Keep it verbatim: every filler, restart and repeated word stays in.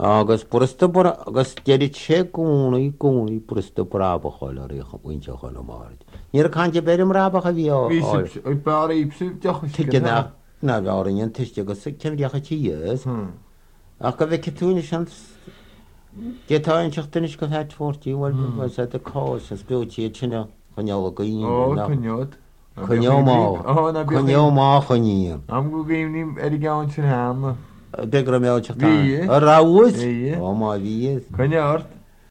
agus bursta bur agus deidir sé gúnaí gúnaí bursta braba choile í chuinte chuna máid. Níar caiinte berim rábacha bhí na bheáíon tuiste agus ceimdeacha tíos ach go bheith túna sean Getáin teachtanis go het fórtíí bhil was a cá an spútíí sinna chuneála go chuneá chuneá má chuníon. Am go bhíimním ar gáin sin hána. Begra méteach a ráúis ó má bhí. Chuneart?